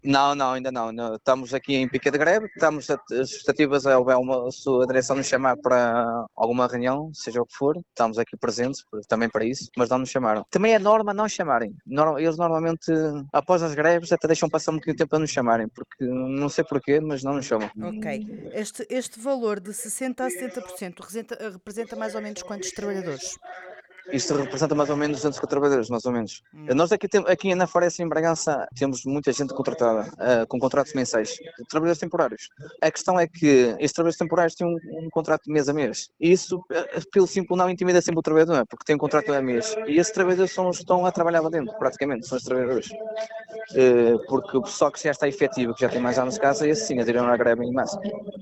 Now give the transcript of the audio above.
Não, não, ainda não. Estamos aqui em pica de greve, estamos as expectativas é houver a sua direção nos chamar para alguma reunião, seja o que for. Estamos aqui presentes também para isso, mas não nos chamaram. Também é norma não chamarem. Eles normalmente, após as greves, até deixam passar um bocadinho de tempo para nos chamarem, porque não sei porquê, mas não nos chamam. Ok. Este valor de 60% a 70% representa mais ou menos quantos trabalhadores? Isto representa mais ou menos 200 trabalhadores, mais ou menos. Hum. Nós aqui na Farense, em Bragança, temos muita gente contratada, com contratos mensais, trabalhadores temporários. A questão é que estes trabalhadores temporários têm um contrato de mês a mês. E isso, pelo simples, não intimida sempre o trabalhador, não é? Porque tem um contrato a mês. E esses trabalhadores estão a trabalhar lá dentro, praticamente, são os trabalhadores. Porque o pessoal que já está efetivo, que já tem mais anos de casa, esse sim, aderiram à greve em massa.